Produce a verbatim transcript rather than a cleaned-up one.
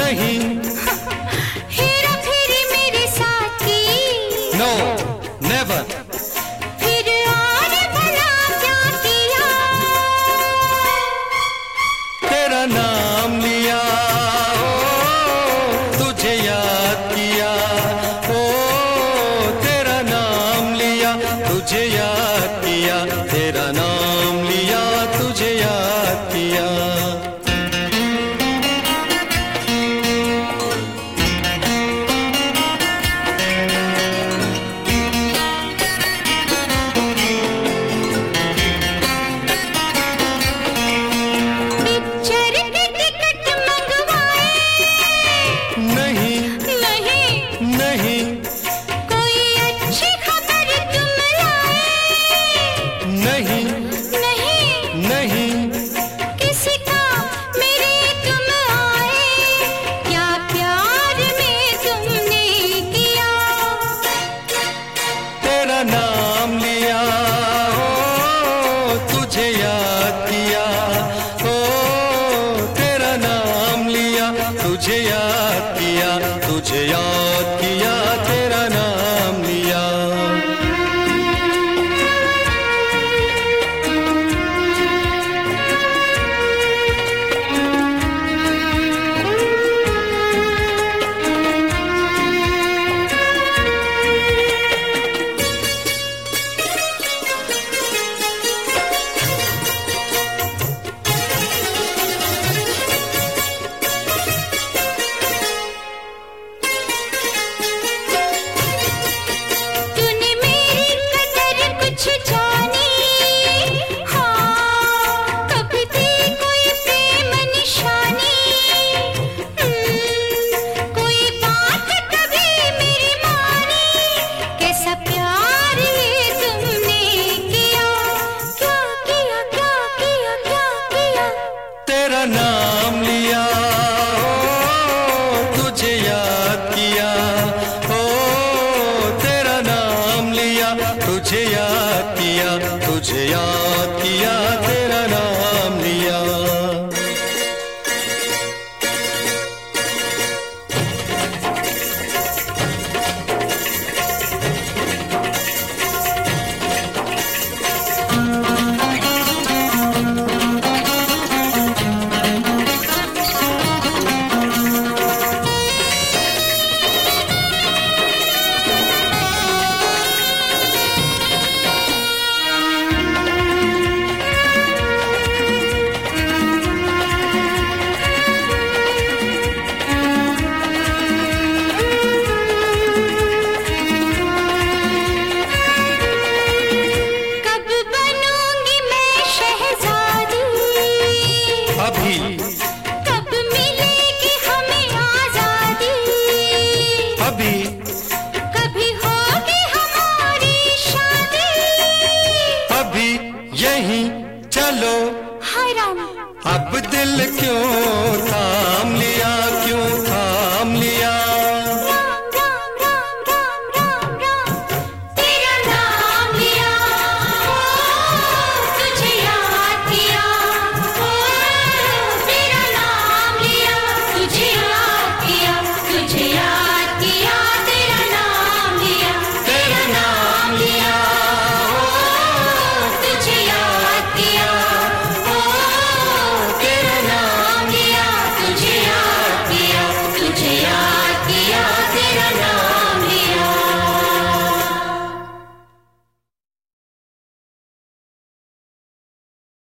नहीं। हेरा फेरी मेरे साथी। No never. फिर और भला क्या किया? तेरा नाम लिया, ओ तुझे याद किया, ओ तेरा नाम लिया, तुझे याद किया, तेरा नाम लिया, तुझे याद किया। नहीं, कोई अच्छी खबर तुम लाए? नहीं, नहीं, नहीं, किसी का मेरे तुम आए? क्या प्यार में तुमने किया? तेरा नाम लिया, ओ तुझे याद किया, ओ तेरा नाम लिया, तुझे याद किया, तुझे याद किया, तेरा नाम लिया। तेरा नाम लिया, ओ तुझे याद किया, ओ तेरा नाम लिया, तुझे याद किया, तुझे याद किया, तेरा नाम लिया। अभी कब मिलेगी हमें आजादी? अभी कभी होगी हमारी शादी? अभी यहीं चलो, हाय राम, अब दिल क्यों था